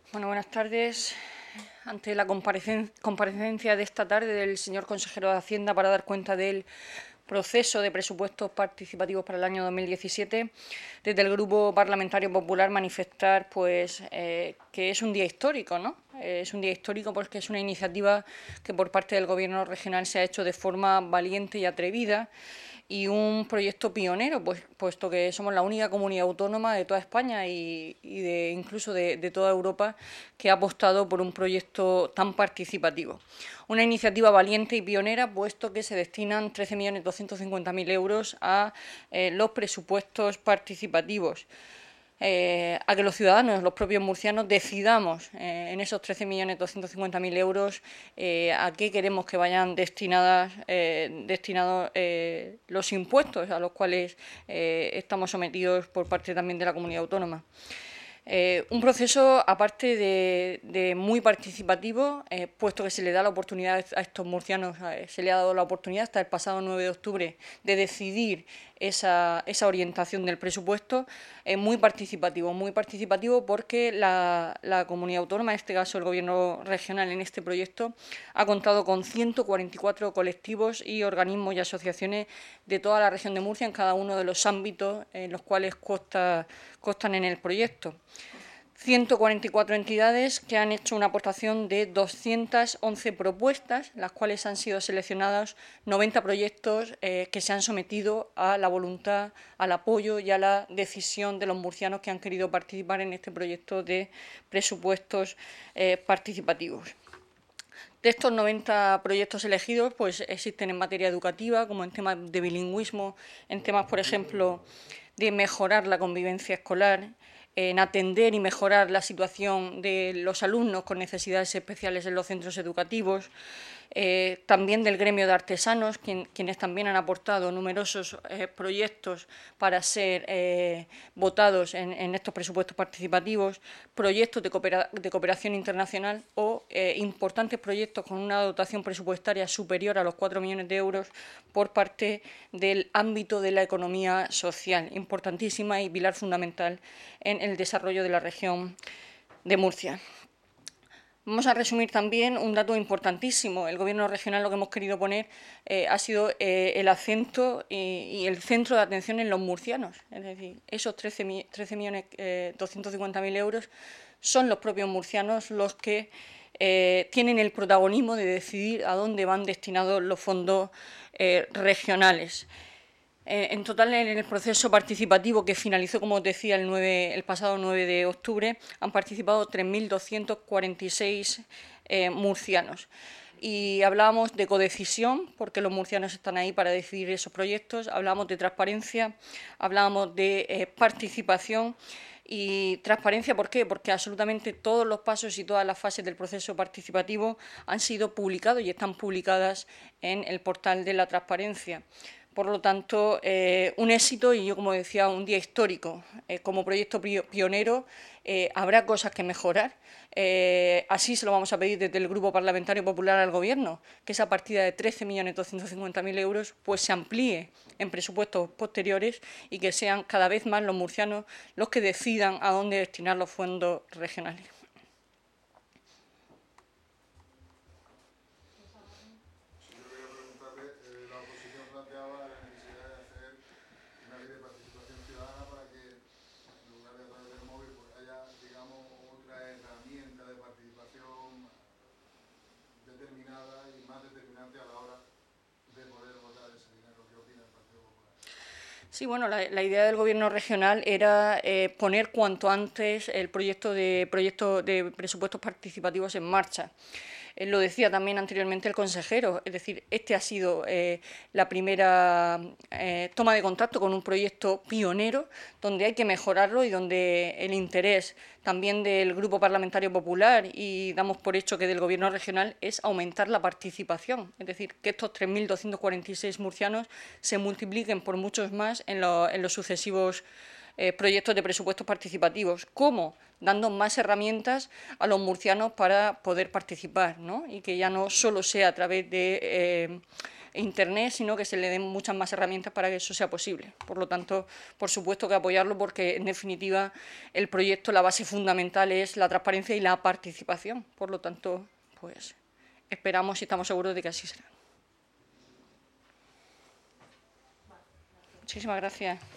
Bueno, buenas tardes. Ante la comparecencia de esta tarde del señor consejero de Hacienda para dar cuenta del proceso de presupuestos participativos para el año 2017, desde el Grupo Parlamentario Popular manifestar que es un día histórico, ¿no? Es un día histórico porque es una iniciativa que por parte del Gobierno regional se ha hecho de forma valiente y atrevida, y un proyecto pionero, puesto que somos la única comunidad autónoma de toda España incluso de toda Europa que ha apostado por un proyecto tan participativo. Una iniciativa valiente y pionera, puesto que se destinan 13.250.000 euros a los presupuestos participativos. A que los ciudadanos, los propios murcianos, decidamos en esos 13.250.000 euros a qué queremos que vayan destinados los impuestos a los cuales estamos sometidos por parte también de la comunidad autónoma. Un proceso, aparte de muy participativo, puesto que se le da la oportunidad a estos murcianos, se le ha dado la oportunidad hasta el pasado 9 de octubre de decidir esa orientación del presupuesto, muy participativo porque la comunidad autónoma, en este caso el Gobierno regional en este proyecto, ha contado con 144 colectivos y organismos y asociaciones de toda la región de Murcia en cada uno de los ámbitos en los cuales constan en el proyecto. 144 entidades que han hecho una aportación de 211 propuestas, las cuales han sido seleccionados 90 proyectos que se han sometido a la voluntad, al apoyo y a la decisión de los murcianos que han querido participar en este proyecto de presupuestos participativos. De estos 90 proyectos elegidos, pues existen en materia educativa, como en temas de bilingüismo, en temas, por ejemplo, de mejorar la convivencia escolar, en atender y mejorar la situación de los alumnos con necesidades especiales en los centros educativos, también del gremio de artesanos, quienes también han aportado numerosos proyectos para ser votados en estos presupuestos participativos, proyectos de cooperación internacional o importantes proyectos con una dotación presupuestaria superior a los 4 millones de euros por parte del ámbito de la economía social, importantísima y pilar fundamental en el desarrollo de la región de Murcia. Vamos a resumir también un dato importantísimo. El Gobierno regional lo que hemos querido poner ha sido el acento y el centro de atención en los murcianos. Es decir, esos 13.250.000 euros son los propios murcianos los que tienen el protagonismo de decidir a dónde van destinados los fondos regionales. En total, en el proceso participativo que finalizó, como os decía, el pasado 9 de octubre, han participado 3.246 murcianos. Y hablábamos de codecisión, porque los murcianos están ahí para decidir esos proyectos, hablábamos de transparencia, hablábamos de participación. Y transparencia, ¿por qué? Porque absolutamente todos los pasos y todas las fases del proceso participativo han sido publicados y están publicadas en el portal de la transparencia. Por lo tanto, un éxito y yo, como decía, un día histórico. Como proyecto pionero habrá cosas que mejorar. Así se lo vamos a pedir desde el Grupo Parlamentario Popular al Gobierno, que esa partida de 13.250.000 euros pues se amplíe en presupuestos posteriores y que sean cada vez más los murcianos los que decidan a dónde destinar los fondos regionales. determinada y más determinante a la hora de poder votar ese dinero. ¿Qué opina el Partido Popular? Sí, bueno, la idea del Gobierno regional era poner cuanto antes el proyecto de presupuestos participativos en marcha. Lo decía también anteriormente el consejero, es decir, este ha sido la primera toma de contacto con un proyecto pionero donde hay que mejorarlo y donde el interés también del Grupo Parlamentario Popular y damos por hecho que del Gobierno regional es aumentar la participación, es decir, que estos 3.246 murcianos se multipliquen por muchos más en los sucesivos proyectos de presupuestos participativos. ¿Cómo? Dando más herramientas a los murcianos para poder participar, ¿no? Y que ya no solo sea a través de Internet, sino que se le den muchas más herramientas para que eso sea posible. Por lo tanto, por supuesto que apoyarlo, porque en definitiva el proyecto, la base fundamental es la transparencia y la participación. Por lo tanto, pues esperamos y estamos seguros de que así será. Muchísimas gracias.